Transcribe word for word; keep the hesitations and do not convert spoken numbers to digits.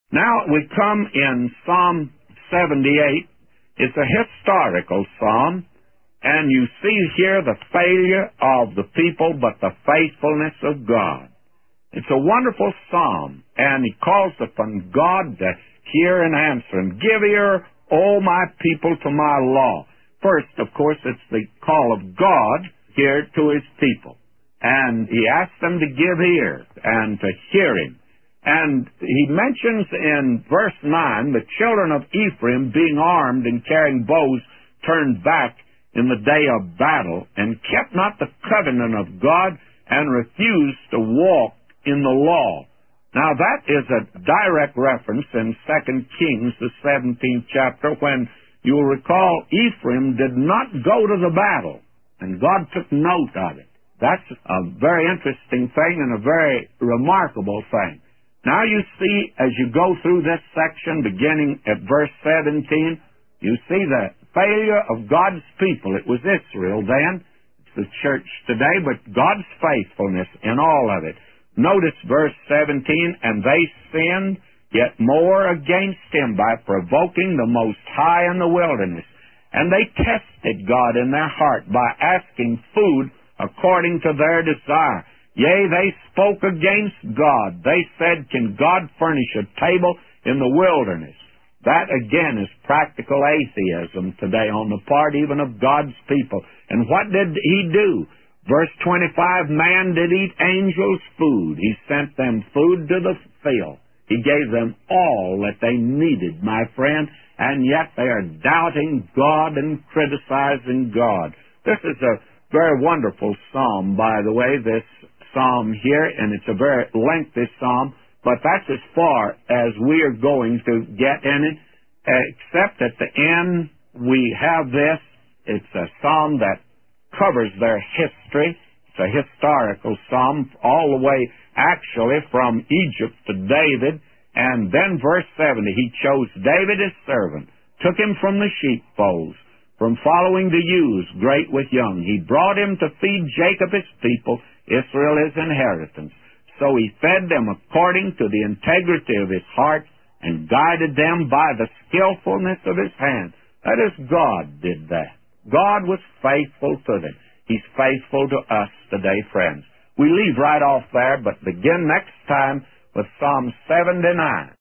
Now we come in Psalm seventy-eight. It's a historical psalm, and you see here the failure of the people, but the faithfulness of God. It's a wonderful psalm, and he calls upon God to hear and answer him. Give ear, O my people, to my law. First, of course, it's the call of God here to his people. And he asks them to give ear and to hear him. And he mentions in verse nine the children of Ephraim being armed and carrying bows turned back in the day of battle, and kept not the covenant of God, and refused to walk in the law. Now that is a direct reference in Second Kings, the seventeenth chapter, when you'll recall Ephraim did not go to the battle, and God took note of it. That's a very interesting thing and a very remarkable thing. Now you see, as you go through this section, beginning at verse seventeen, you see the failure of God's people. It was Israel then, it's the church today, but God's faithfulness in all of it. Notice verse seventeen, and they sinned yet more against him by provoking the Most High in the wilderness. And they tested God in their heart by asking food according to their desire. Yea, they spoke against God. They said, can God furnish a table in the wilderness? That, again, is practical atheism today on the part even of God's people. And what did he do? Verse twenty-five, man did eat angels' food. He sent them food to the field. He gave them all that they needed, my friend, and yet they are doubting God and criticizing God. This is a very wonderful psalm, by the way, this psalm here, and it's a very lengthy psalm, but that's as far as we are going to get in it, except at the end we have this. It's a psalm that covers their history. It's a historical psalm all the way, actually, from Egypt to David. And then verse seventy, he chose David his servant, took him from the sheepfolds, from following the ewes, great with young. He brought him to feed Jacob his people, Israel his inheritance. So he fed them according to the integrity of his heart, and guided them by the skillfulness of his hand. That is, God did that. God was faithful to them. He's faithful to us today, friends. We leave right off there, but begin next time with Psalm seventy-nine.